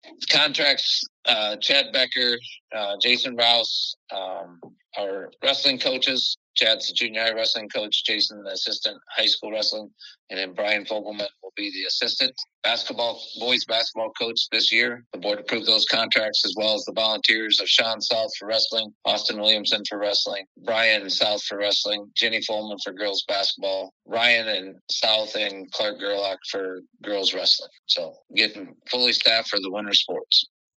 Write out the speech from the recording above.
Contracts, Chad Becker, Jason Rouse, our wrestling coaches. Chad's the junior high wrestling coach, Jason, the assistant high school wrestling, and then Brian Fogelman will be the assistant boys basketball coach this year. The board approved those contracts, as well as the volunteers of Sean South for wrestling, Austin Williamson for wrestling, Brian South for wrestling, Jenny Folman for girls basketball, Ryan and South and Clark Gerlach for girls wrestling. So getting fully staffed for the winter sports.